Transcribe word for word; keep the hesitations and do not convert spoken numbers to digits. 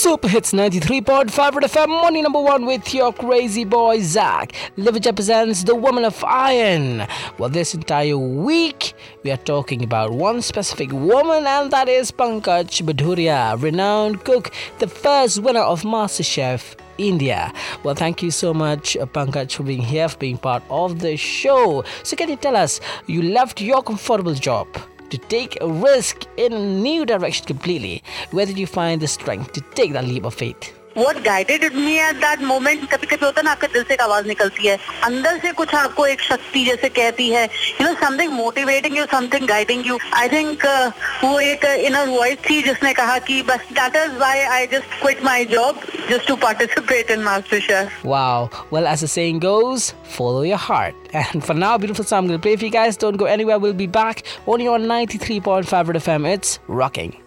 Super Hits ninety-three point five Red F M, morning number one with your crazy boy Zach. Liverpool presents The Woman of Iron. Well, this entire week we are talking about one specific woman, and that is Pankaj Badhuria, renowned cook, the first winner of MasterChef India. Well, thank you so much, uh, Pankaj, for being here, for being part of the show. So can you tell us, you left your comfortable job to take a risk in a new direction completely. Where did you find the strength to take that leap of faith? What guided me at that moment, कभी कभी होता है ना, आपके दिल से एक आवाज निकलती है, अंदर से कुछ आपको एक शक्ति जैसे कहती है, you know, something motivating you, something guiding you. I think uh, वो एक inner voice थी जिसने कहा कि बस that is why I just quit my job just to participate in MasterChef. Wow. Well, as the saying goes, follow your heart. And for now, beautiful song I'm going to play for you guys. Don't go anywhere. We'll be back only on ninety-three point five Red F M. It's rocking.